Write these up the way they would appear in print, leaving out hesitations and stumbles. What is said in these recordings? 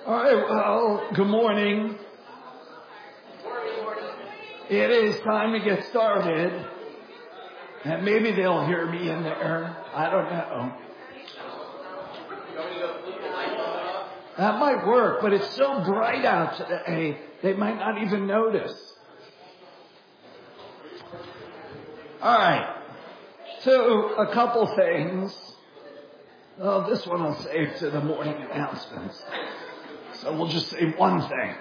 All right, well, good morning. It is time to get started. And maybe they'll hear me in there. I don't know. That might work, but it's so bright out today, they might not even notice. All right. So, a couple things. Oh, this one I'll save to the morning announcements. So we'll just say one thing.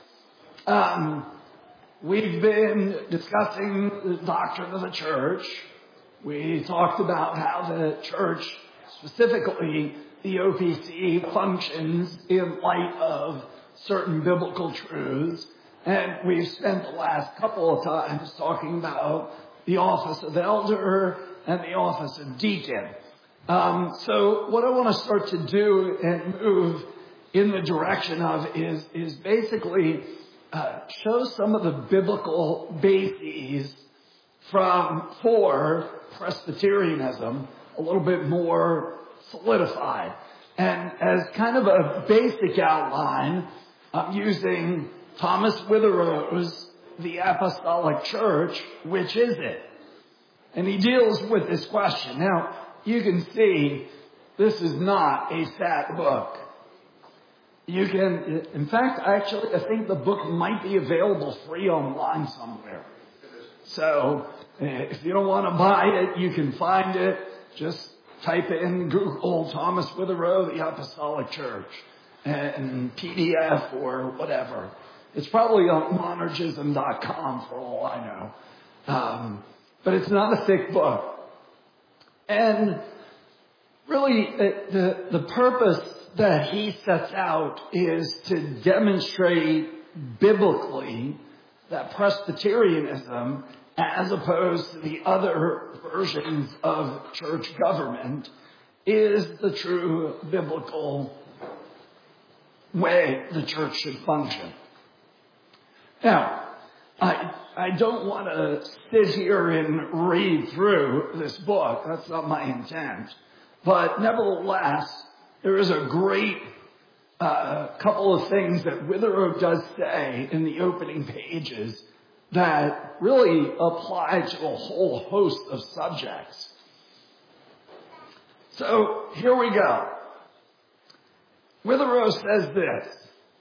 We've been discussing the doctrine of the church. We talked about how the church, specifically the OPC, functions in light of certain biblical truths. And we've spent the last couple of times talking about the office of elder and the office of deacon. So what I want to start to do and move in the direction of is basically show some of the biblical bases for Presbyterianism a little bit more solidified. And as kind of a basic outline, I'm using Thomas Witherow's The Apostolic Church, Which Is It? And he deals with this question. Now, you can see this is not a fat book. You can, in fact, actually, I think the book might be available free online somewhere. So, if you don't want to buy it, you can find it. Just type in Google Thomas Witherow, The Apostolic Church, and PDF or whatever. It's probably on monergism.com for all I know. But it's not a thick book. And really, the purpose that he sets out is to demonstrate biblically that Presbyterianism, as opposed to the other versions of church government, is the true biblical way the church should function. Now, I don't want to sit here and read through this book. That's not my intent. But nevertheless, there is a great couple of things that Witherow does say in the opening pages that really apply to a whole host of subjects. So here we go. Witherow says this.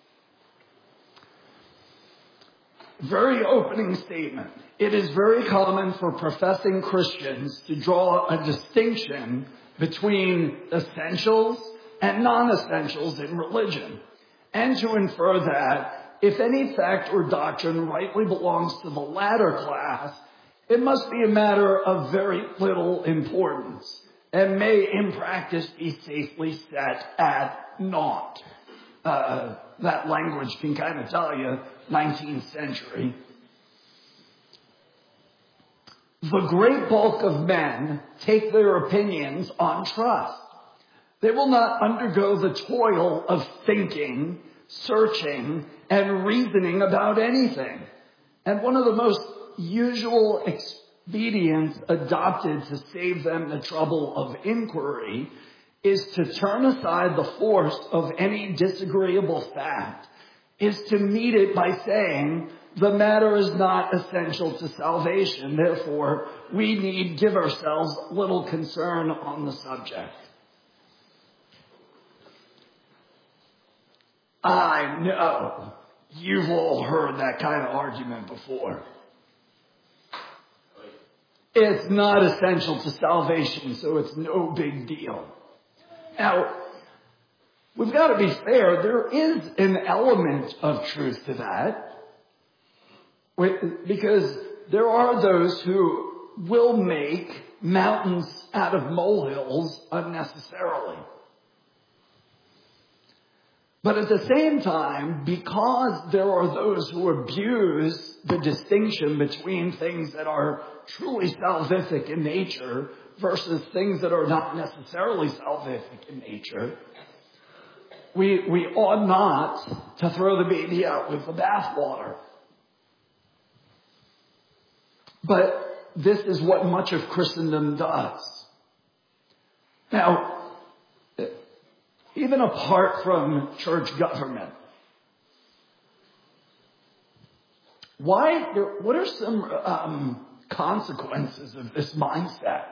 Very opening statement. It is very common for professing Christians to draw a distinction between essentials and non-essentials in religion, and to infer that if any fact or doctrine rightly belongs to the latter class, it must be a matter of very little importance, and may in practice be safely set at naught. That language can kind of tell you 19th century. The great bulk of men take their opinions on trust. They will not undergo the toil of thinking, searching, and reasoning about anything. And one of the most usual expedients adopted to save them the trouble of inquiry is to turn aside the force of any disagreeable fact, is to meet it by saying, the matter is not essential to salvation, therefore we need give ourselves little concern on the subject. I know you've all heard that kind of argument before. It's not essential to salvation, so it's no big deal. Now, we've got to be fair. There is an element of truth to that, because there are those who will make mountains out of molehills unnecessarily. But at the same time, because there are those who abuse the distinction between things that are truly salvific in nature versus things that are not necessarily salvific in nature, we ought not to throw the baby out with the bathwater. But this is what much of Christendom does. Now, even apart from church government. What are some consequences of this mindset?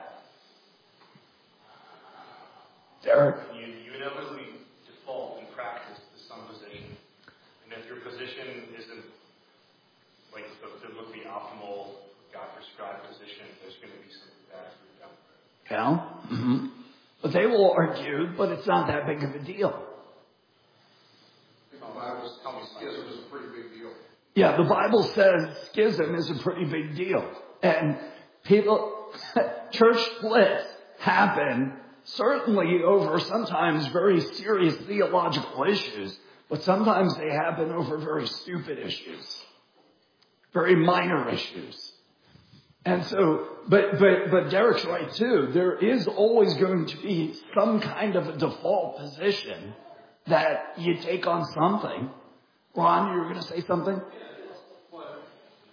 Derek? You inevitably default in practice to some position. And if your position isn't like the optimal God-prescribed position, there's going to be something bad for you. Yeah. Mm-hmm. But they will argue, but it's not that big of a deal. The Bible tells me schism is a pretty big deal. Yeah, the Bible says schism is a pretty big deal. And church splits happen certainly over sometimes very serious theological issues, but sometimes they happen over very stupid issues, very minor issues. And so, but Derek's right too. There is always going to be some kind of a default position that you take on something. Ron, you were going to say something? Yeah, it's what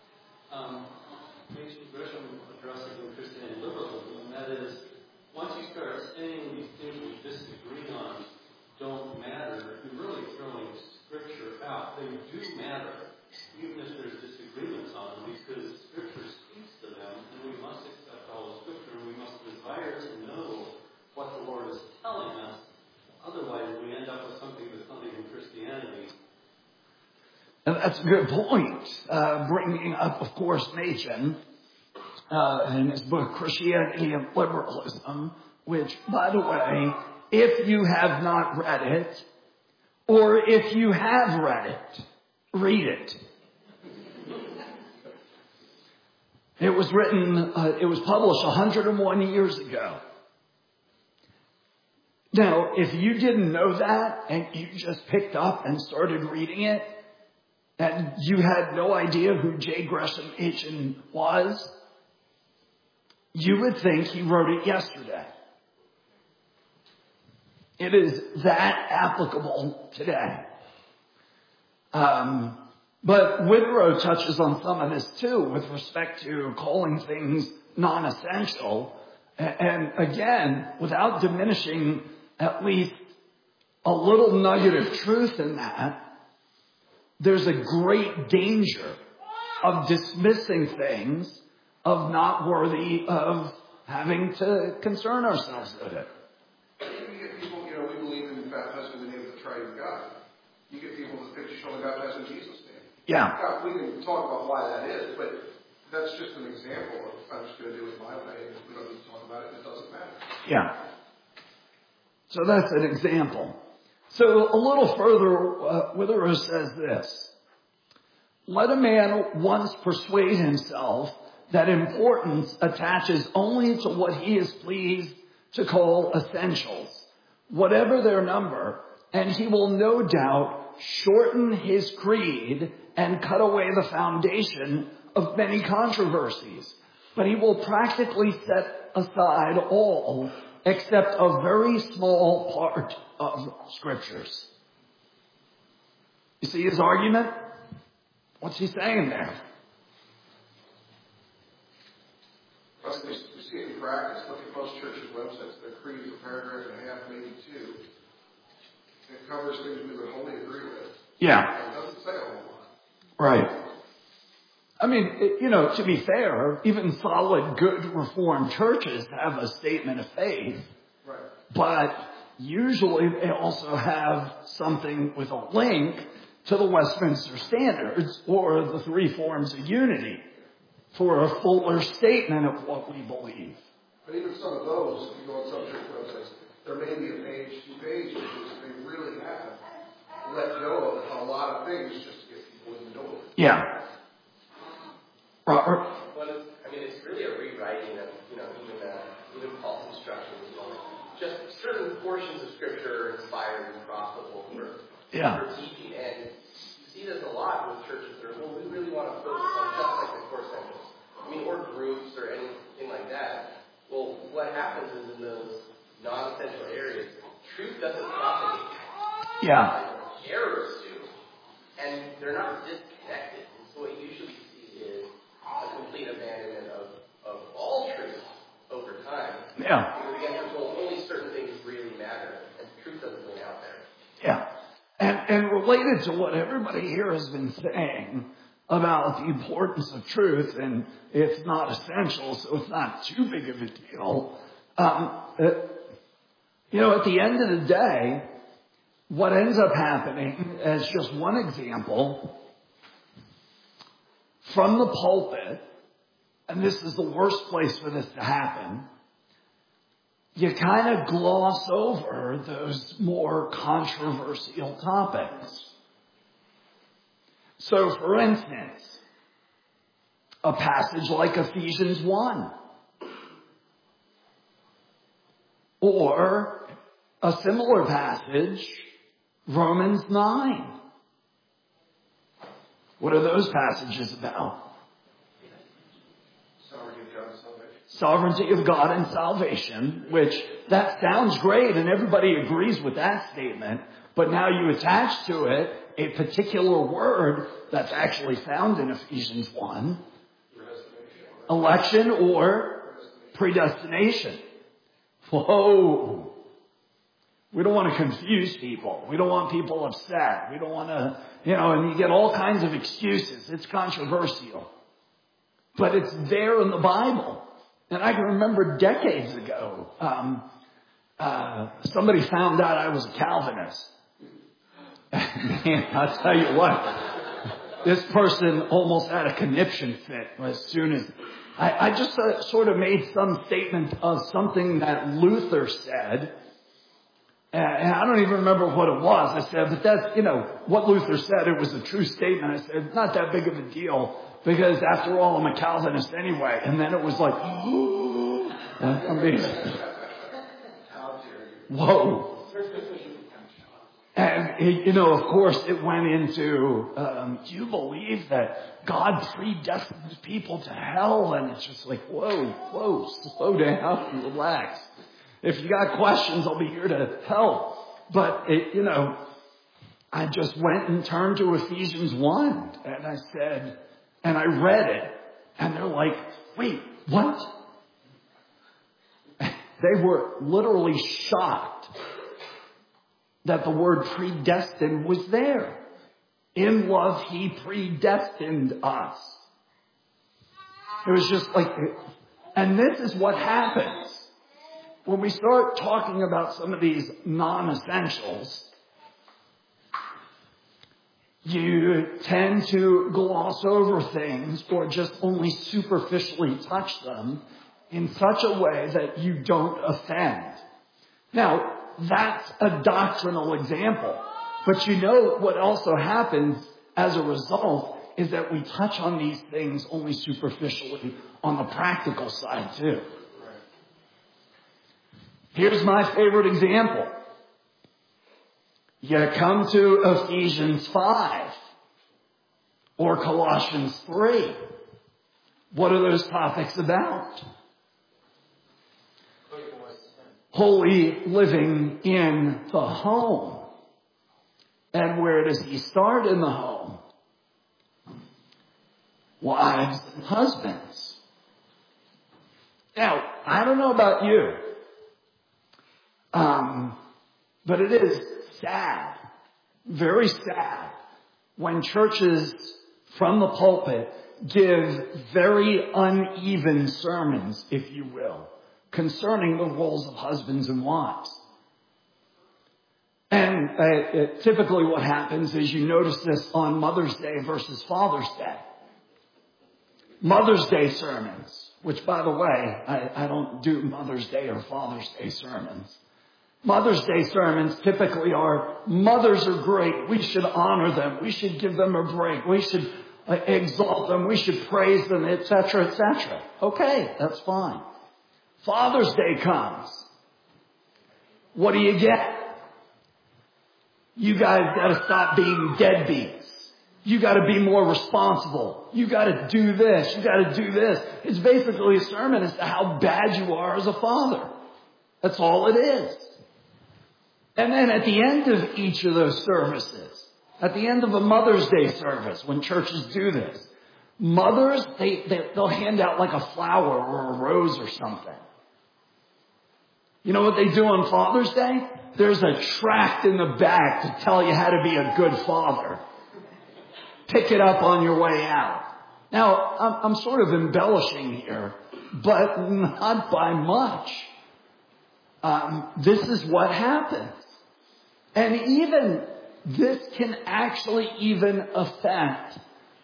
ancient Gresham addressed in Christianity liberalism, and that is, once you start saying these things we disagree on don't matter, you're really throwing Scripture out. They do matter, even if there's disagreements on them, because Scripture speaks to them, and we must accept all the Scripture, and we must desire to know what the Lord is telling us. Otherwise, we end up with something that's nothing in Christianity. And that's a good point. Bringing up, of course, Machen in his book, Christianity and Liberalism, which, by the way, if you have not read it, or if you have read it, read it. It was published 101 years ago. Now, if you didn't know that, and you just picked up and started reading it, and you had no idea who J. Gresham Machen was, you would think he wrote it yesterday. It is that applicable today. But Withrow touches on some of this too with respect to calling things non-essential. And again, without diminishing at least a little nugget of truth in that, there's a great danger of dismissing things of not worthy of having to concern ourselves with it. You get people, we believe in baptizing in the name of the triune God. You get people that think you should only baptize in Jesus' name. Yeah. Now, we can talk about why that is, but that's just an example of I'm just going to do it my way, and we don't need to talk about it, and it doesn't matter. Yeah. So that's an example. So a little further, Withrow says this: let a man once persuade himself that importance attaches only to what he is pleased to call essentials, whatever their number, and he will no doubt shorten his creed and cut away the foundation of many controversies. But he will practically set aside all except a very small part of Scriptures. You see his argument? What's he saying there? We see it in practice. Look at most churches' websites. Their creed is a paragraph and a half, maybe two. It covers things we would wholly agree with. Yeah. It doesn't say a whole lot. Right. I mean, to be fair, even solid, good Reformed churches have a statement of faith. Right. But usually they also have something with a link to the Westminster Standards or the three forms of unity for a fuller statement of what we believe. But even some of those, if you go on some church websites, there may be a page, 2 pages, because they really have let go of a lot of things just to get people in the door. Yeah. Robert? Well, it's really a rewriting of, even Paul's instructions. Just certain portions of Scripture are inspired and profitable for teaching. And you see this a lot with churches that are, we really want to focus on just like the core essentials. Or groups or anything like that. Well, what happens is in those non-essential areas, truth doesn't propagate. Yeah. Errors do. And they're not disconnected. And so what you usually see is a complete abandonment of all truth over time. Yeah. Because again, we're told only certain things really matter, and truth doesn't win out And related to what everybody here has been saying about the importance of truth, and it's not essential, so it's not too big of a deal. At the end of the day, what ends up happening, as just one example, from the pulpit, and this is the worst place for this to happen, you kind of gloss over those more controversial topics. So, for instance, a passage like Ephesians 1, or a similar passage, Romans 9. What are those passages about? Sovereignty of God and salvation, which that sounds great and everybody agrees with that statement, but now you attach to it a particular word that's actually found in Ephesians 1, election or predestination. Whoa! We don't want to confuse people. We don't want people upset. We don't want to, and you get all kinds of excuses. It's controversial. But it's there in the Bible. And I can remember decades ago, somebody found out I was a Calvinist. Man, I'll tell you what, this person almost had a conniption fit as soon as I just sort of made some statement of something that Luther said. And I don't even remember what it was. I said, but that's, what Luther said, it was a true statement. I said, not that big of a deal, because after all, I'm a Calvinist anyway. And then it was like, whoa. And, of course, it went into, do you believe that God predestined people to hell? And it's just like, whoa, slow down and relax. If you got questions, I'll be here to help. But, I just went and turned to Ephesians 1, and I said, and I read it, and they're like, wait, what? They were literally shocked that the word predestined was there. In love, he predestined us. It was just like, and this is what happens. When we start talking about some of these non-essentials, you tend to gloss over things or just only superficially touch them in such a way that you don't offend. Now, that's a doctrinal example. But what also happens as a result is that we touch on these things only superficially on the practical side too. Here's my favorite example. You come to Ephesians 5 or Colossians 3. What are those topics about? Holy living in the home. And where does he start in the home? Wives and husbands. Now, I don't know about you, but it is sad, very sad, when churches from the pulpit give very uneven sermons, if you will, concerning the roles of husbands and wives. And typically what happens is you notice this on Mother's Day versus Father's Day. Mother's Day sermons, which, by the way, I don't do Mother's Day or Father's Day sermons. Mother's Day sermons typically are, mothers are great. We should honor them. We should give them a break. We should exalt them. We should praise them, etc., etc. Okay, that's fine. Father's Day comes. What do you get? You guys got to stop being deadbeats. You got to be more responsible. You got to do this. You got to do this. It's basically a sermon as to how bad you are as a father. That's all it is. And then at the end of each of those services, at the end of a Mother's Day service, when churches do this, mothers, they'll hand out like a flower or a rose or something. You know what they do on Father's Day? There's a tract in the back to tell you how to be a good father. Pick it up on your way out. Now, I'm sort of embellishing here, but not by much. This is what happens. And even this can actually even affect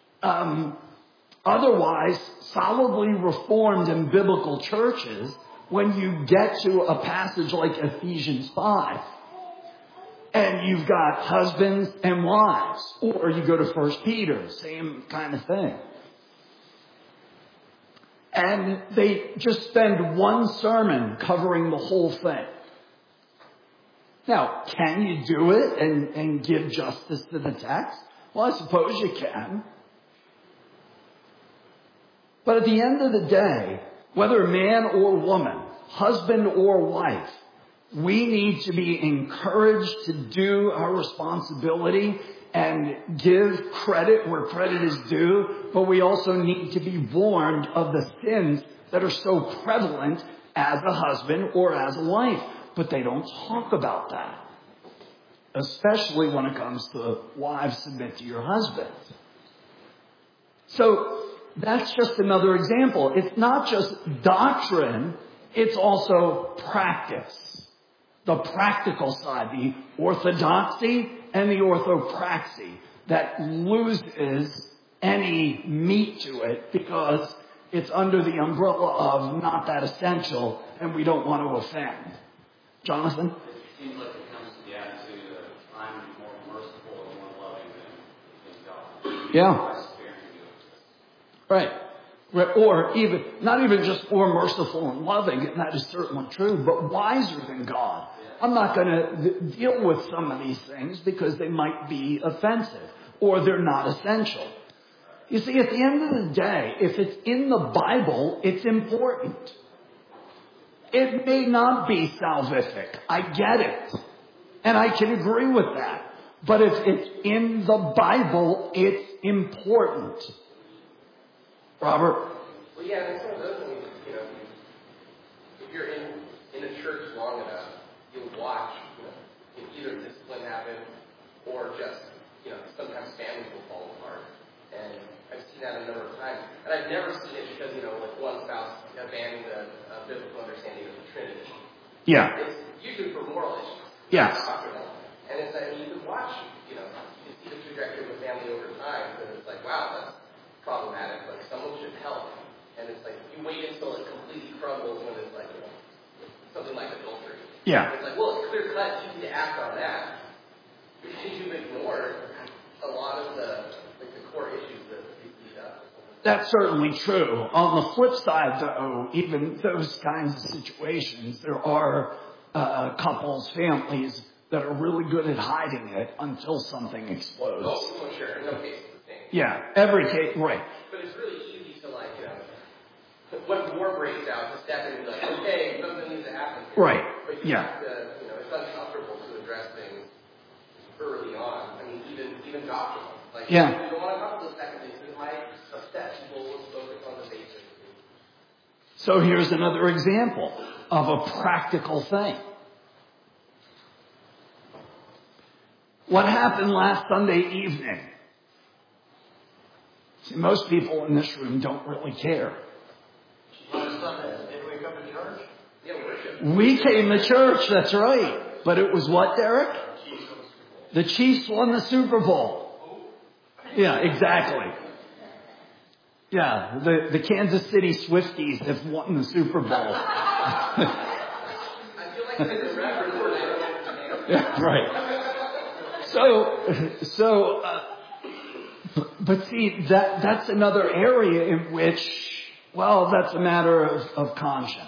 otherwise solidly reformed and biblical churches when you get to a passage like Ephesians 5. And you've got husbands and wives. Or you go to 1 Peter, same kind of thing. And they just spend one sermon covering the whole thing. Now, can you do it and give justice to the text? Well, I suppose you can. But at the end of the day, whether man or woman, husband or wife, we need to be encouraged to do our responsibility and give credit where credit is due, but we also need to be warned of the sins that are so prevalent as a husband or as a wife. But they don't talk about that, especially when it comes to wives submit to your husbands. So that's just another example. It's not just doctrine, it's also practice. The practical side, the orthodoxy and the orthopraxy, that loses any meat to it because it's under the umbrella of not that essential and we don't want to offend. Jonathan? It seems like it comes to the attitude of I'm more merciful and more loving than God. Yeah. Right. Or even, not even just more merciful and loving, and that is certainly true, but wiser than God. I'm not going to deal with some of these things because they might be offensive or they're not essential. You see, at the end of the day, if it's in the Bible, it's important. It may not be salvific. I get it. And I can agree with that. But if it's in the Bible, it's important. Robert? Well, yeah, and some of those things, if you're in a church long enough, you'll watch, either discipline happen or just, sometimes families will fall apart. And I've seen that a number of times. And I've never seen it because, like one spouse abandoning the biblical understanding of the Trinity. Yeah. It's usually for moral issues. Yes. And it's like, you can watch, you can see the trajectory of a family over time, and it's like, wow, that's problematic. Like, someone should help. And it's like, you wait until it completely crumbles when it's like, something like adultery. Yeah. And it's like, well, it's clear cut, easy to act on that. Because you've ignored a lot of the core issues that lead up. That's certainly true. On the flip side, though, even those kinds of situations, there are couples, families that are really good at hiding it until something explodes. Oh, sure. No case is the same. Yeah, every case, right. But it's really easy to, when war breaks out, to step in and be like, okay, something needs to happen here. Right. But you have to, it's uncomfortable to address things early on. I mean, even doctrinal. Like, yeah. If you don't want to talk about the second things, it might upset people who focus on the basics. So here's another example of a practical thing. What happened last Sunday evening? See, most people in this room don't really care. Last Sunday, did we come to church? Yeah, worship. We came to church, that's right. But it was what, Derek? The Chiefs won the Super Bowl. Yeah, exactly. Yeah, the Kansas City Swifties have won the Super Bowl. I feel like it's a record for that. Yeah, right. But see, that's another area in which, well, that's a matter of conscience.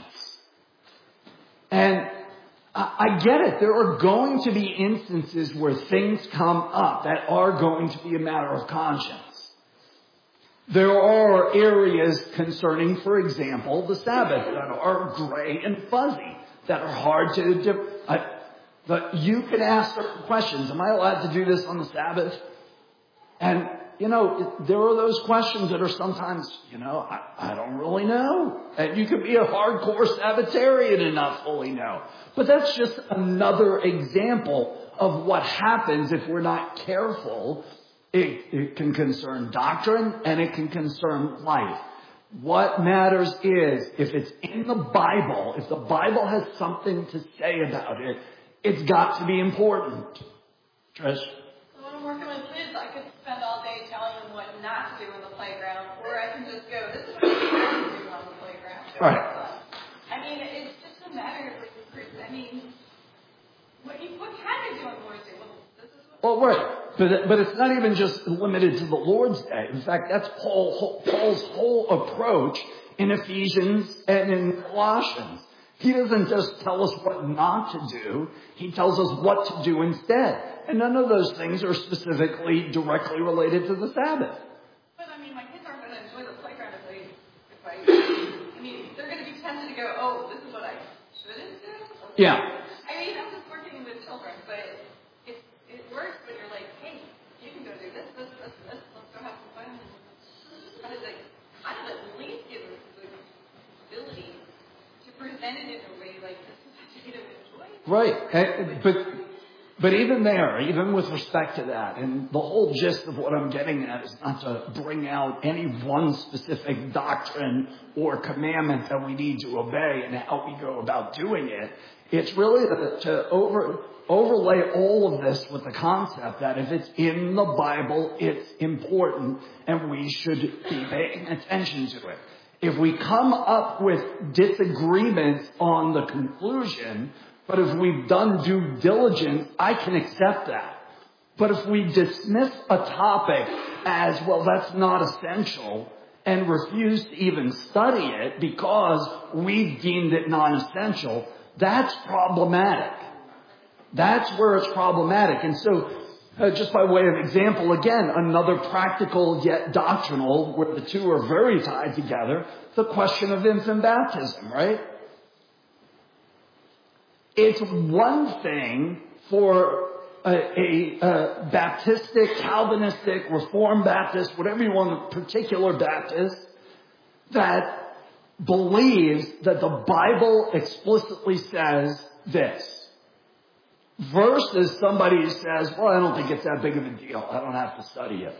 And I get it. There are going to be instances where things come up that are going to be a matter of conscience. There are areas concerning, for example, the Sabbath that are gray and fuzzy, that are hard to but you can ask certain questions. Am I allowed to do this on the Sabbath? And, there are those questions that are sometimes, I don't really know. And you could be a hardcore Sabbatarian and not fully know. But that's just another example of what happens if we're not careful. It can concern doctrine and it can concern life. What matters is if it's in the Bible, if the Bible has something to say about it, it's got to be important. Trish? When I'm working with kids, I could spend all day telling them what not to do in the playground, or I can just go, this is what you have to do on the playground. Right. I mean, it's just a matter of, what can I do on Lord's Day? Well, this is what... Well, right. But it's not even just limited to the Lord's Day. In fact, that's Paul's whole approach in Ephesians and in Colossians. He doesn't just tell us what not to do. He tells us what to do instead. And none of those things are specifically directly related to the Sabbath. But, my kids aren't going to enjoy the playground if they're going to be tempted to go, oh, this is what I shouldn't do? Okay. Yeah. I'm just working with children, but it works when you're like, hey, you can go do this, let's go have some fun. I was like, I would at least give them the ability to present it in a way like this is what you're going to enjoy. Right. But even there, even with respect to that, and the whole gist of what I'm getting at is not to bring out any one specific doctrine or commandment that we need to obey and how we go about doing it. It's really to overlay all of this with the concept that if it's in the Bible, it's important and we should be paying attention to it. If we come up with disagreements on the conclusion, but if we've done due diligence, I can accept that. But if we dismiss a topic as, well, that's not essential, and refuse to even study it because we've deemed it non-essential, that's problematic. That's where it's problematic. And so, just by way of example, again, another practical yet doctrinal, where the two are very tied together, the question of infant baptism, right? It's one thing for a Baptistic, Calvinistic, Reformed Baptist, whatever you want, a particular Baptist, that believes that the Bible explicitly says this, versus somebody who says, well, I don't think it's that big of a deal. I don't have to study it.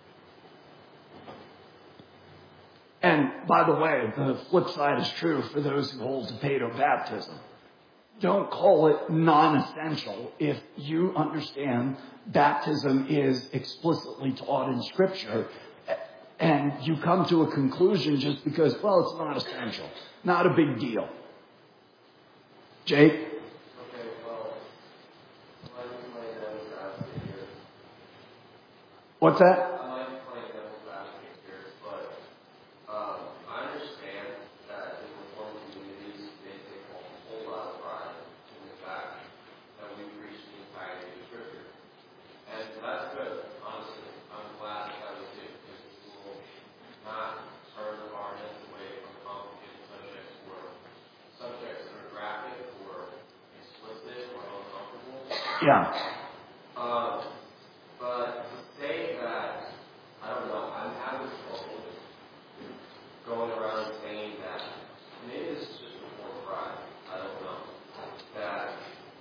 And by the way, the flip side is true for those who hold to paedo-baptism. Don't call it non-essential if you understand baptism is explicitly taught in Scripture and you come to a conclusion just because, well, it's not essential. Not a big deal. Jake? Okay, well, I like to play devil's advocate here. What's that? I like to play devil's advocate here, but I understand that in Reformed communities, they take a whole lot of pride in the fact that we preach the entirety of Scripture. And that's good, honestly. I'm glad that we do, because we will not turn our heads away from complicated subjects that are graphic or explicit or uncomfortable. Yeah. But to say that, I don't know, I'm having trouble going around saying that, maybe this is just before pride, I don't know, that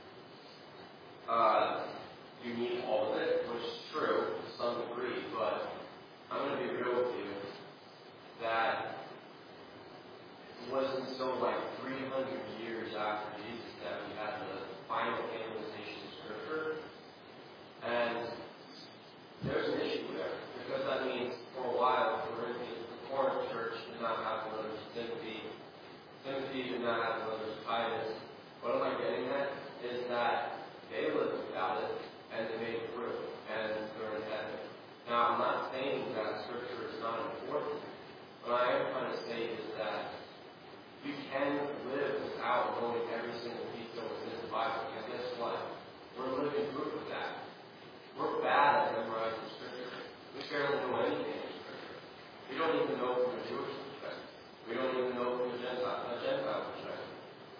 you need all of it, which is true to some degree, but I'm going to be real with you, that it wasn't until like 300 years after Jesus that we had the final canonization of Scripture. And there's an issue there, because that means for a while, the Corinth church did not have one of Timothy. Timothy did not have one of Titus. What am I getting at? Is that they lived without it, and they made it through, and they're in heaven. Now, I'm not saying that Scripture is not important. What I am trying to say is that you can live without knowing every single detail within the Bible. And guess what? We're living proof of that. We're bad at memorizing Scripture. We barely know anything in Scripture. We don't even know from a Jewish perspective. We don't even know from a Gentile perspective.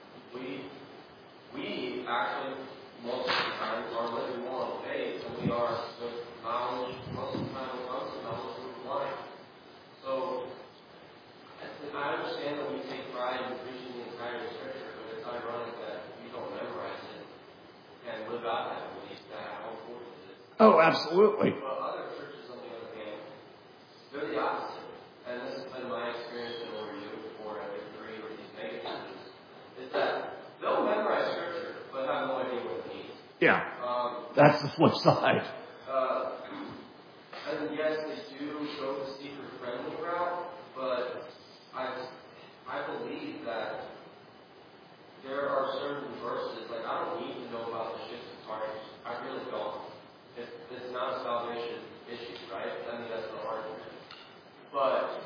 We actually, most of the time, are living more on faith than we are with knowledge most of the time. absolutely. Well, other churches, on the other hand, they're the opposite. And this has been my experience in over you before I agree with these mega churches, is that they'll memorize scripture, but have no idea what it means. Yeah. That's the flip side. And yes, they do go the seeker-friendly route, but I believe that there are certain verses, like I don't need to know about the shift of hearts. I really don't. It's not a salvation issue, right? I mean, that's the argument. But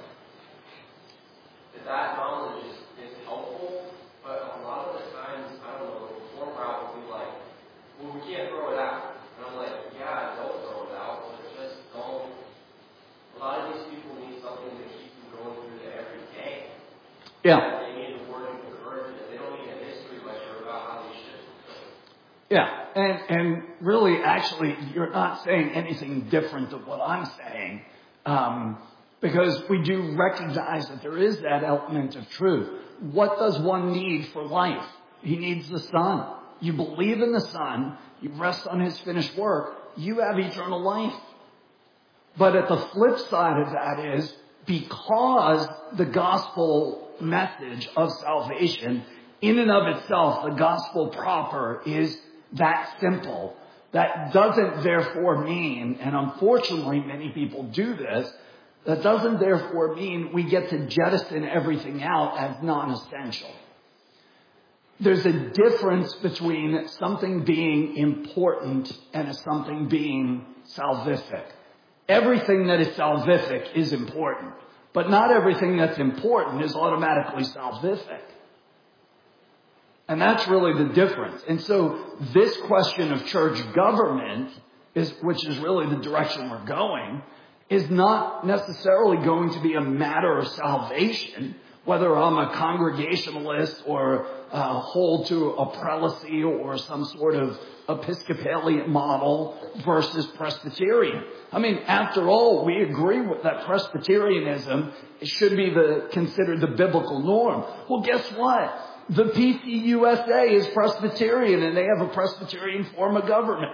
that knowledge is helpful, but a lot of the times, I don't know, the reform route will be like, well, we can't throw it out. And I'm like, yeah, don't throw it out, but just don't. A lot of these people need something to keep them going through the everyday. Yeah. They need a word of encouragement. They don't need a history lecture about how they should. Yeah, and really, actually, you're not saying anything different than what I'm saying, because we do recognize that there is that element of truth. What does one need for life? He needs the Son. You believe in the Son, you rest on His finished work, you have eternal life. But at the flip side of that is, because the gospel message of salvation, in and of itself, the gospel proper is that simple. That doesn't therefore mean, and unfortunately many people do this, that doesn't therefore mean we get to jettison everything out as non-essential. There's a difference between something being important and something being salvific. Everything that is salvific is important, but not everything that's important is automatically salvific. And that's really the difference. And so this question of church government, which is really the direction we're going, is not necessarily going to be a matter of salvation, whether I'm a Congregationalist or hold to a prelacy or some sort of Episcopalian model versus Presbyterian. I mean, after all, we agree with that Presbyterianism should be considered the biblical norm. Well, guess what? The PCUSA is Presbyterian, and they have a Presbyterian form of government.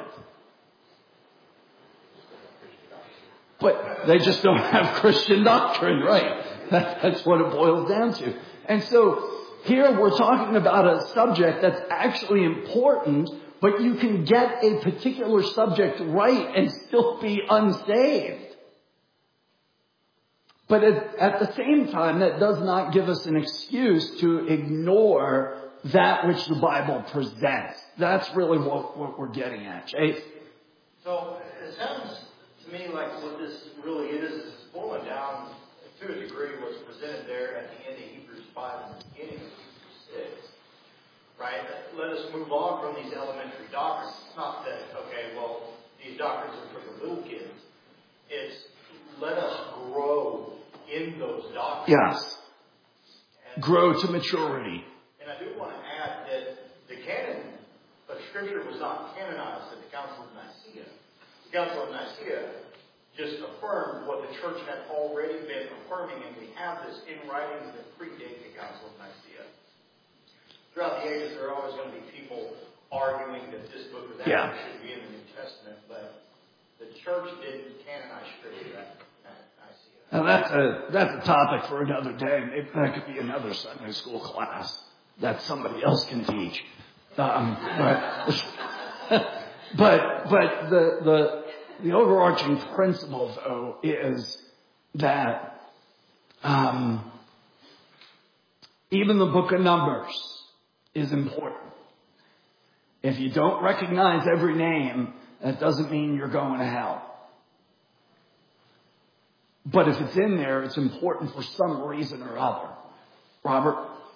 But they just don't have Christian doctrine, right? That's what it boils down to. And so here we're talking about a subject that's actually important, but you can get a particular subject right and still be unsaved. But at the same time, that does not give us an excuse to ignore that which the Bible presents. That's really what we're getting at, Chase. So it sounds to me like what this really is pulling down to a degree what's presented there at the end of Hebrews 5 and the beginning of Hebrews 6. Right? Let us move on from these elementary doctrines. It's not that, okay, well, these doctrines are for the little kids. It's let us grow in those doctrines. Yes. Grow to maturity. And I do want to add that the canon of Scripture was not canonized at the Council of Nicaea. The Council of Nicaea just affirmed what the church had already been affirming, and we have this in writings that predate the Council of Nicaea. Throughout the ages, there are always going to be people arguing that this book or that book should be in the New Testament, but the church didn't canonize Scripture at Nicaea. Now that's a topic for another day. Maybe that could be another Sunday school class that somebody else can teach. But the overarching principle, though, is that even the book of Numbers is important. If you don't recognize every name, that doesn't mean you're going to hell. But if it's in there, it's important for some reason or other. Robert?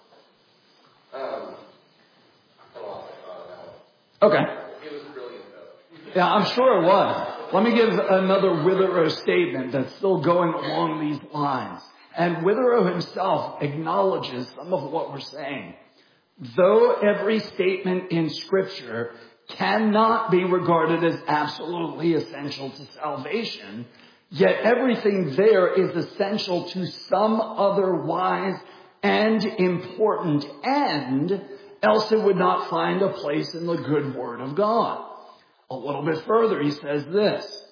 Okay. It was brilliant, though. Yeah, I'm sure it was. Let me give another Witherow statement that's still going along these lines. And Witherow himself acknowledges some of what we're saying. Though every statement in Scripture cannot be regarded as absolutely essential to salvation, yet everything there is essential to some otherwise and important end, else it would not find a place in the good Word of God. A little bit further, he says this,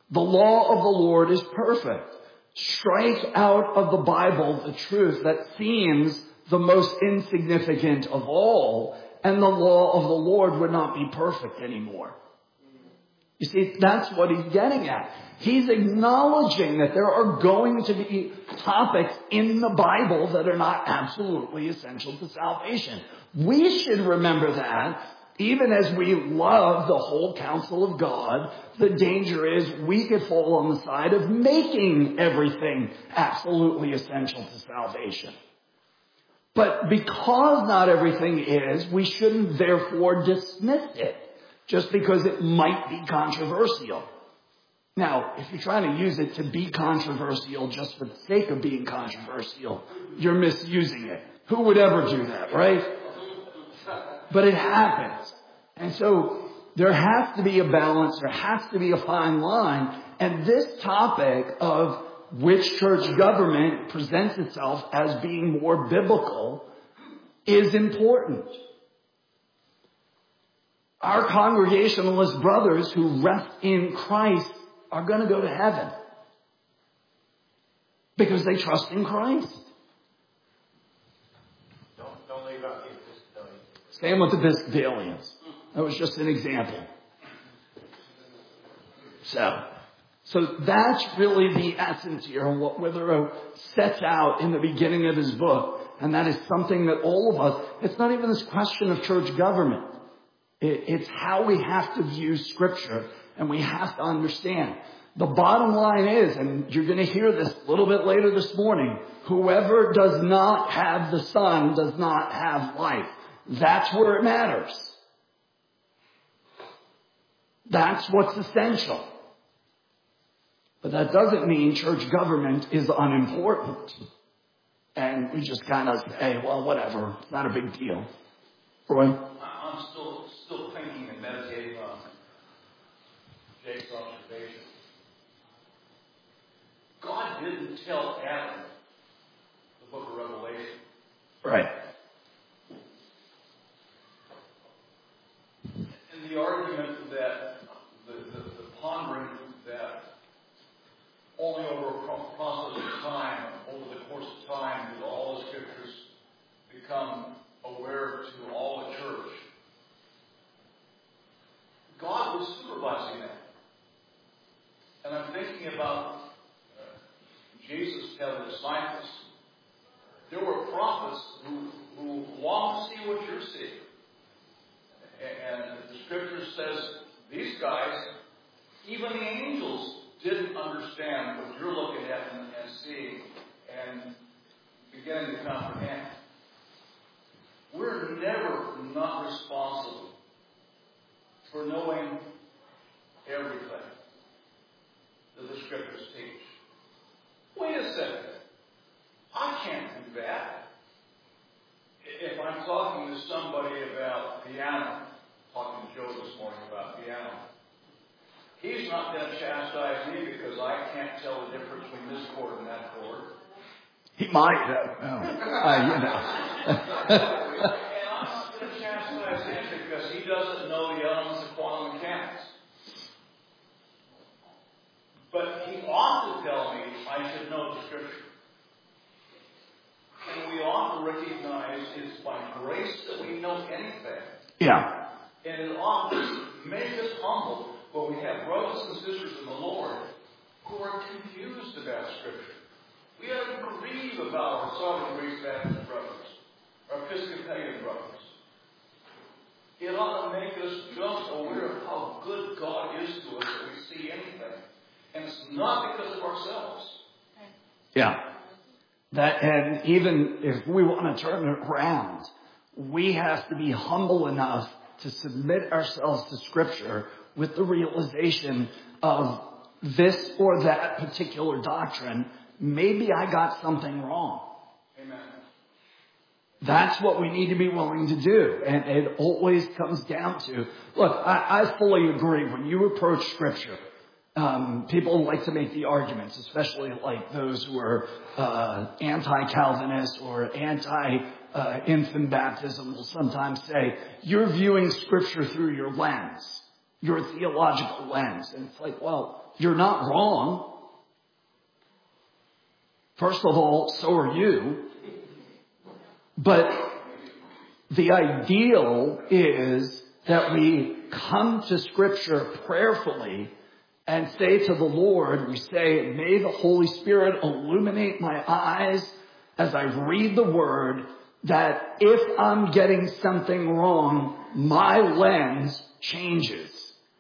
The law of the Lord is perfect. Strike out of the Bible the truth that seems the most insignificant of all, and the law of the Lord would not be perfect anymore. You see, that's what he's getting at. He's acknowledging that there are going to be topics in the Bible that are not absolutely essential to salvation. We should remember that, even as we love the whole counsel of God. The danger is we could fall on the side of making everything absolutely essential to salvation. But because not everything is, we shouldn't therefore dismiss it just because it might be controversial. Now, if you're trying to use it to be controversial just for the sake of being controversial, you're misusing it. Who would ever do that, right? But it happens. And so there has to be a balance. There has to be a fine line. And this topic of which church government presents itself as being more biblical is important. Our Congregationalist brothers who rest in Christ are going to go to heaven because they trust in Christ. Don't leave out the Episcopalians. Same with the Episcopalians. That was just an example. So that's really the essence here of what Witherow sets out in the beginning of his book. And that is something that all of us, it's not even this question of church government. It's how we have to view Scripture, and we have to understand. The bottom line is, and you're going to hear this a little bit later this morning, whoever does not have the Son does not have life. That's where it matters. That's what's essential. But that doesn't mean church government is unimportant. And we just kind of say, well, whatever, it's not a big deal. Roy? I'm still thinking and meditating on Jake's observation. God didn't tell Adam the book of Revelation. Right. And the argument that the pondering that only over a process of time, over the course of time, do all the scriptures become aware to all the church. God was supervising that. And I'm thinking about Jesus telling the disciples, there were prophets who long to see what you're seeing. And the scripture says, these guys, even the angels, didn't understand what you're looking at and seeing and beginning to comprehend. We're never not responsible for knowing everything that the scriptures teach. Wait a second. I can't do that. If I'm talking to somebody about piano, talking to Joe this morning about piano, he's not going to chastise me because I can't tell the difference between this chord and that chord. He might have. And I'm not going to chastise him because he doesn't know the elements of quantum mechanics. But he ought to tell me I should know the scripture. And we ought to recognize it's by grace that we know anything. Yeah. And it ought to make us humble when we have brothers and sisters in the Lord who are confused about Scripture. We ought to grieve about our Southern Grace Baptist brothers, our Episcopalian brothers. It ought to make us just aware of how good God is to us that we see anything. And it's not because of ourselves. Yeah. And even if we want to turn it around, we have to be humble enough to submit ourselves to Scripture with the realization of this or that particular doctrine. Maybe I got something wrong. Amen. That's what we need to be willing to do. And it always comes down to, look, I fully agree. When you approach Scripture, people like to make the arguments, especially like those who are anti-Calvinist or anti-infant baptism will sometimes say, you're viewing Scripture through your lens, your theological lens. And it's like, well, you're not wrong. First of all, so are you. But the ideal is that we come to Scripture prayerfully and say to the Lord, we say, may the Holy Spirit illuminate my eyes as I read the Word, that if I'm getting something wrong, my lens changes.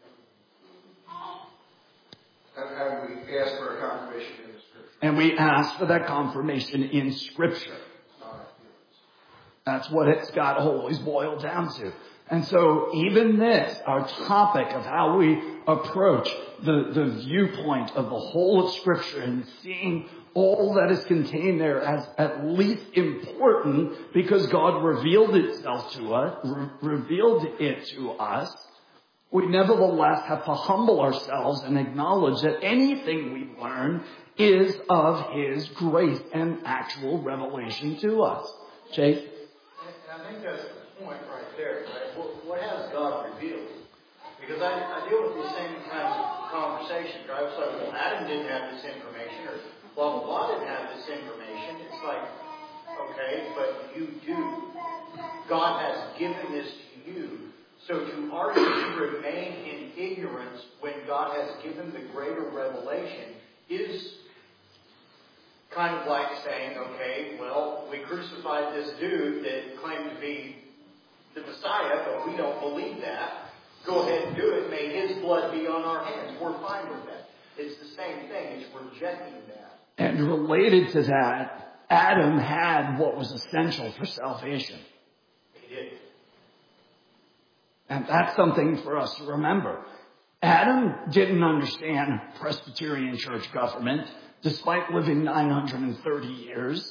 And we ask for a confirmation in the Scripture. And we ask for that confirmation in Scripture. That's what it's got to always boil down to. And so even this, our topic of how we approach the viewpoint of the whole of Scripture and seeing all that is contained there as at least important because God revealed itself to us, revealed it to us, we nevertheless have to humble ourselves and acknowledge that anything we learn is of His grace and actual revelation to us. Chase? And I think that's the point right there, right? What has God revealed? Because I deal with the same kinds of conversations, right? It's like, well, Adam didn't have this information, or blah, blah, blah didn't have this information. It's like, okay, but you do. God has given this to you. So to argue to remain in ignorance when God has given the greater revelation is kind of like saying, okay, well, we crucified this dude that claimed to be the Messiah, but we don't believe that. Go ahead and do it. May His blood be on our hands. We're fine with that. It's the same thing. It's rejecting that. And related to that, Adam had what was essential for salvation. He did. And that's something for us to remember. Adam didn't understand Presbyterian church government, despite living 930 years.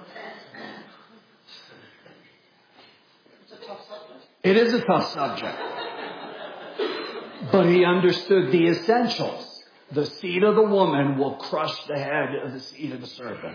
It is a tough subject. But he understood the essentials. The seed of the woman will crush the head of the seed of the serpent.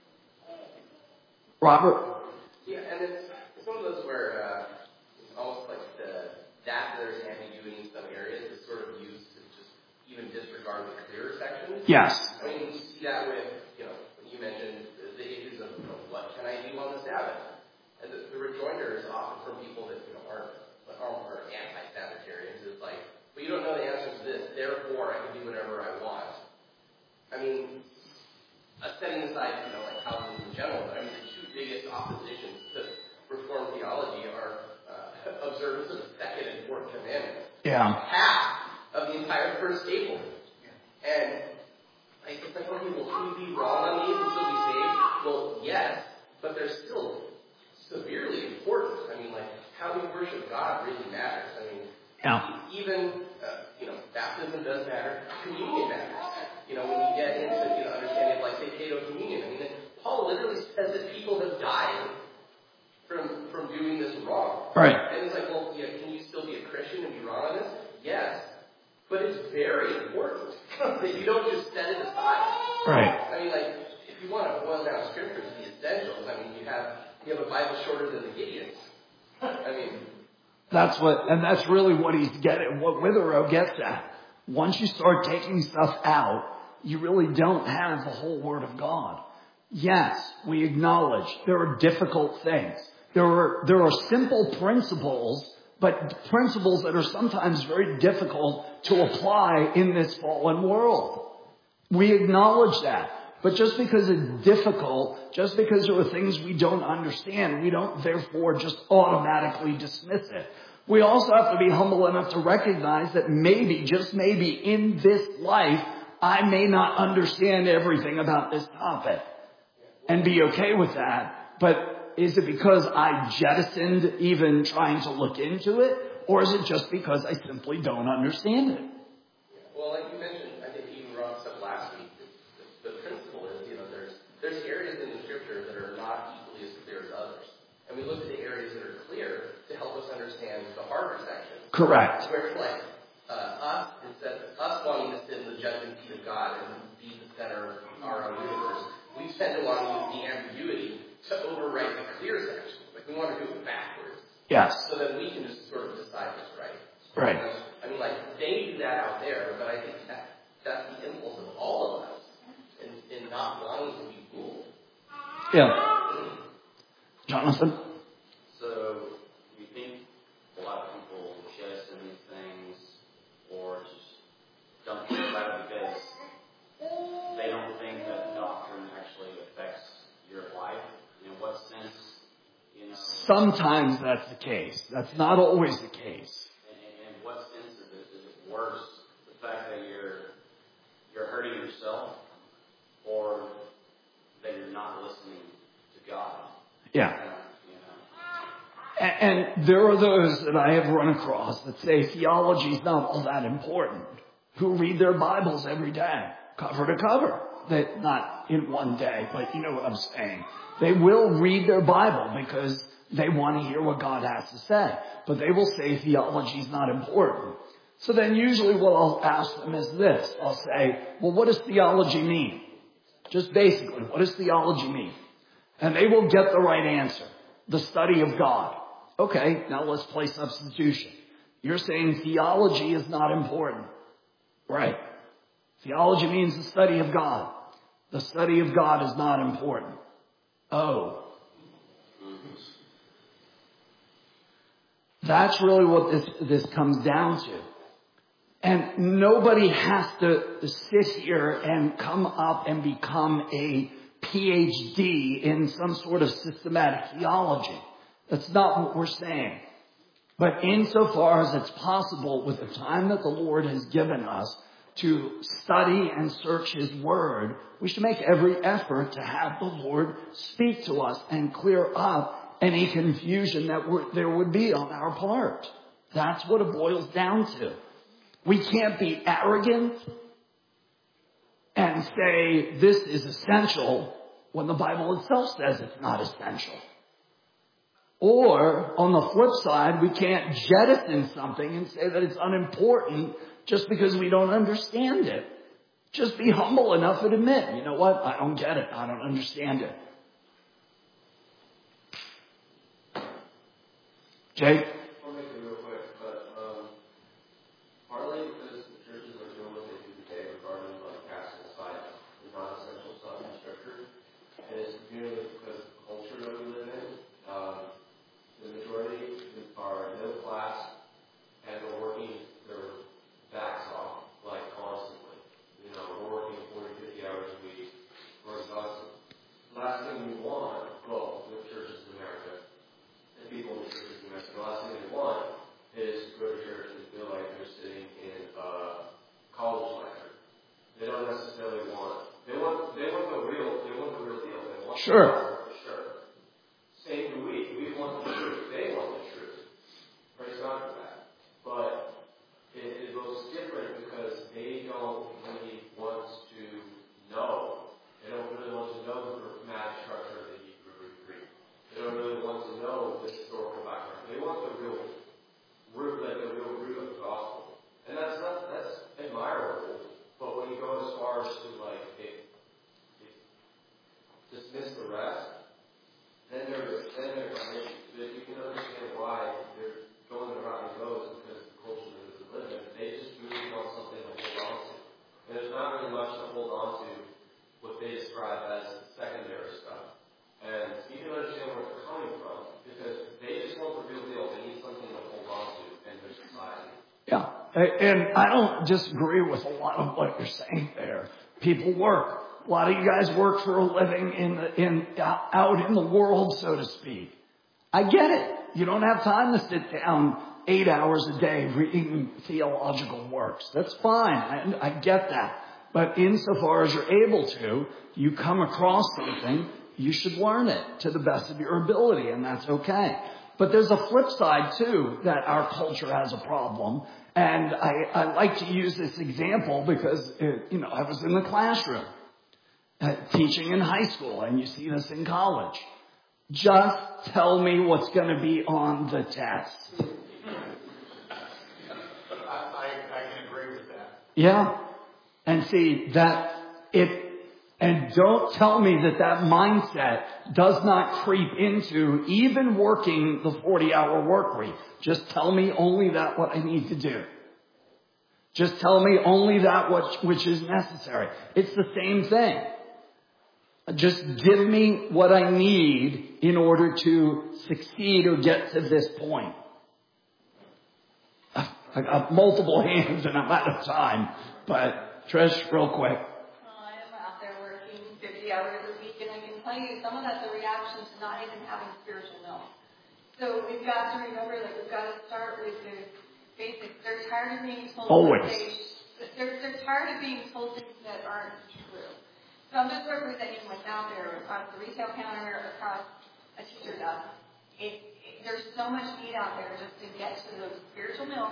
Robert? Yeah, and it's one of those where it's almost like that there's ambiguity in some areas is sort of used to just even disregard the clearer sections. Yes. I mean, you see that with, when you mentioned the issues of what can I do on the Sabbath? And the rejoinder is often from people that are anti-Sabbatarians. It's like, well, you don't know the answer to this, therefore I can do whatever I want. I mean, setting aside, like Calvinism in general, but I mean, the two biggest oppositions to Reformed theology are observance of the second and fourth commandments. Yeah. Half of the entire first table. And it's like, okay, well, can you be wrong on these and still be saved? Well, yes, but they're still severely important. I mean, like, how we worship God really matters. I mean, even, baptism does matter. Communion matters. When you get into, understanding, like, say, Cato communion, I mean, Paul literally says that people have died from doing this wrong. Right. And it's like, well, can you still be a Christian and be wrong on this? Yes. But it's very important that you don't just set it aside. Right. I mean, like, if you want to boil down Scripture to the essentials, I mean, you have a Bible shorter than the Gideons. I mean, that's really what he's getting, what Witherow gets at. Once you start taking stuff out, you really don't have the whole Word of God. Yes, we acknowledge there are difficult things. There are simple principles, but principles that are sometimes very difficult to apply in this fallen world. We acknowledge that. But just because it's difficult, just because there are things we don't understand, we don't therefore just automatically dismiss it. We also have to be humble enough to recognize that maybe, just maybe, in this life, I may not understand everything about this topic. And be okay with that. But is it because I jettisoned even trying to look into it? Or is it just because I simply don't understand it? Well, like you mentioned, I think even Rob said last week, the principle is, there's areas in the Scripture that are not equally as clear as others. And we look at the areas that are clear to help us understand the harder sections. Correct. Where it's like, instead of us wanting to sit in the judgment seat of God and be the center of our own universe, we tend to want to use the ambiguity to overwrite the clear sections. Like, we want to do it backwards. Yes. So that we can just sort of decide what's right. Right. I mean, like, they do that out there, but I think that's the Yeah. Jonathan? So, you think a lot of people jest in these things or just don't care about it because they don't think that doctrine actually affects your life? In what sense, Sometimes that's the case. That's not always the case. In what sense is it worse? The fact that you're hurting yourself or that you're not listening to God? Yeah. And there are those that I have run across that say theology is not all that important, who read their Bibles every day, cover to cover. That not in one day, but you know what I'm saying. They will read their Bible because they want to hear what God has to say. But they will say theology is not important. So then usually what I'll ask them is this. I'll say, well, what does theology mean? Just basically, what does theology mean? And they will get the right answer. The study of God. Okay, now let's play substitution. You're saying theology is not important. Right. Theology means the study of God. The study of God is not important. Oh. That's really what this comes down to. And nobody has to sit here and come up and become a PhD in some sort of systematic theology. That's not what we're saying. But insofar as it's possible with the time that the Lord has given us to study and search His Word, we should make every effort to have the Lord speak to us and clear up any confusion that there would be on our part. That's what it boils down to. We can't be arrogant and say this is essential when the Bible itself says it's not essential. Or, on the flip side, we can't jettison something and say that it's unimportant just because we don't understand it. Just be humble enough and admit, you know what, I don't get it, I don't understand it. Jake? I'll make it real quick, but partly because the churches are doing what they do today regarding like casting aside the non-essential stuff in Scripture, and it's merely because of the culture that we live in. The majority are middle class and are working their backs off, like constantly. You know, we're working 40, 50 hours a week. We're exhausted. Last thing we want, well, the churches in America, and people in the churches in America, the last thing they want is to go to church and feel like they're sitting in a college lecture. They don't necessarily want, they want the real deal. They want Sure. Sure. Same do we. We want the truth. They want the truth. Praise God for that. But it goes different because they don't really want to know. They don't really want to know the grammatic structure of the Hebrew Greek. They don't really want to know the historical background. They want the real root, like the real root of the gospel. And that's admirable. But when you go as far as to like dismiss the rest, then they're an issue. But you can understand why they're going the route they go is because the culture that is living. They just really want something to hold on to. And there's not really much to hold on to what they describe as secondary stuff. And you can understand where they're coming from because they just want the real deal. They need something to hold on to in their society. Yeah. And I don't disagree with a lot of what you're saying there. People work. A lot of you guys work for a living out in the world, so to speak. I get it. You don't have time to sit down 8 hours a day reading theological works. That's fine. I get that. But insofar as you're able to, you come across something, you should learn it to the best of your ability, and that's okay. But there's a flip side, too, that our culture has a problem. And I like to use this example because, I was in the classroom. Teaching in high school, and you see this in college. Just tell me what's going to be on the test. I can agree with that. Yeah. And see, and don't tell me that mindset does not creep into even working the 40-hour work week. Just tell me only that what I need to do. Just tell me only that which is necessary. It's the same thing. Just give me what I need in order to succeed or get to this point. I got multiple hands and I'm out of time. But Trish, real quick. I am out there working 50 hours a week, and I can tell you some of that's a reaction to not even having spiritual milk. So we've got to remember that we've got to start with the basics. They're tired of being told they're tired of being told things that aren't true. So I'm just representing what's out there across the retail counter, across a teacher desk. There's so much need out there just to get to the spiritual milk.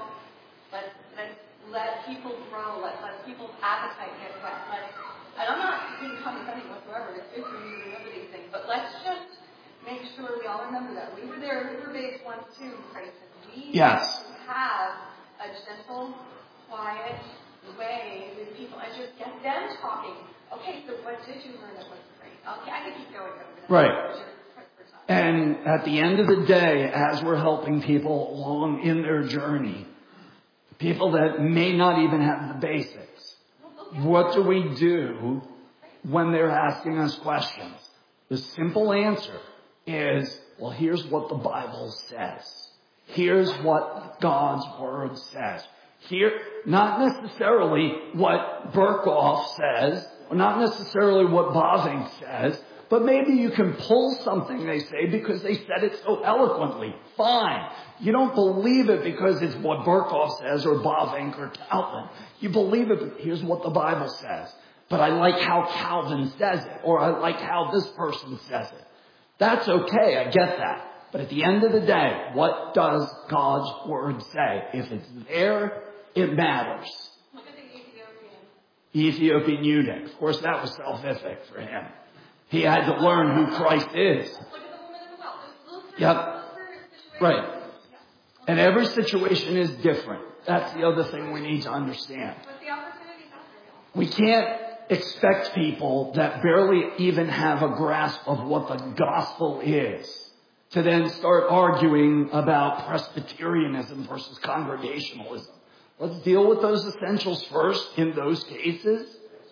Let people grow. Let people's appetite get wet. And I'm not being condescending whatsoever. It's good for you to remember these things. But let's just make sure we all remember that. We were there. We were babes once too, Christ. We have a gentle, quiet way with people and just get them talking. Okay, so what did you learn that was great? Okay, I can keep going over that. Right. And at the end of the day, as we're helping people along in their journey, people that may not even have the basics, what do we do when they're asking us questions? The simple answer is, well, here's what the Bible says. Here's what God's Word says. Here, not necessarily what Berkhoff says, or not necessarily what Bavinck says, but maybe you can pull something they say because they said it so eloquently. Fine. You don't believe it because it's what Berkhoff says or Bavinck or Calvin. You believe it because here's what the Bible says. But I like how Calvin says it, or I like how this person says it. That's okay. I get that. But at the end of the day, what does God's Word say? If it's there, it matters. Look at the Ethiopian eunuch. Of course, that was salvific for him. He had to learn who Christ is. Look at the woman in the well. Just yep. Right. And every situation is different. That's the other thing we need to understand. But the opportunities out there. We can't expect people that barely even have a grasp of what the gospel is to then start arguing about Presbyterianism versus Congregationalism. Let's deal with those essentials first in those cases.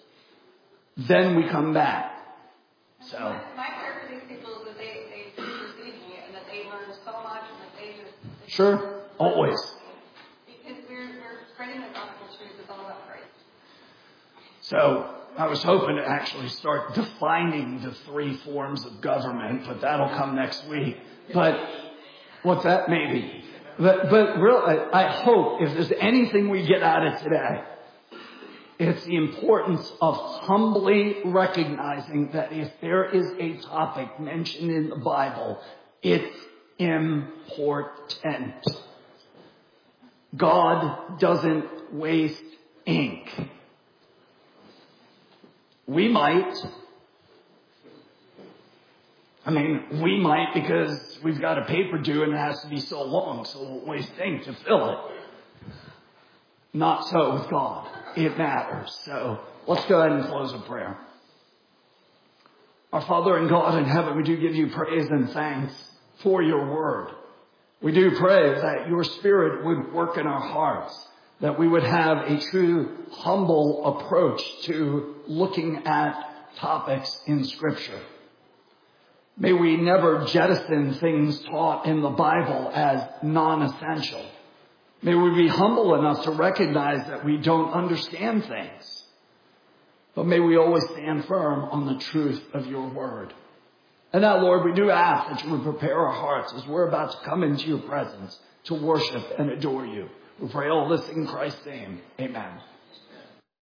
Then we come back. So my prayer for these people is that they receive me and that they learn so much and that they just... Sure. Always. Because we're spreading the gospel truth. It's all about Christ. So I was hoping to actually start defining the 3 forms of government, but that'll come next week. But what's that? Maybe. But really, I hope if there's anything we get out of today, it's the importance of humbly recognizing that if there is a topic mentioned in the Bible, it's important. God doesn't waste ink. We might. We might because we've got a paper due and it has to be so long, so we'll waste ink to fill it. Not so with God. It matters. So let's go ahead and close with prayer. Our Father and God in heaven, we do give you praise and thanks for your word. We do pray that your Spirit would work in our hearts, that we would have a true humble approach to looking at topics in Scripture. May we never jettison things taught in the Bible as non-essential. May we be humble enough to recognize that we don't understand things. But may we always stand firm on the truth of your word. And now, Lord, we do ask that you would prepare our hearts as we're about to come into your presence to worship and adore you. We pray all this in Christ's name. Amen.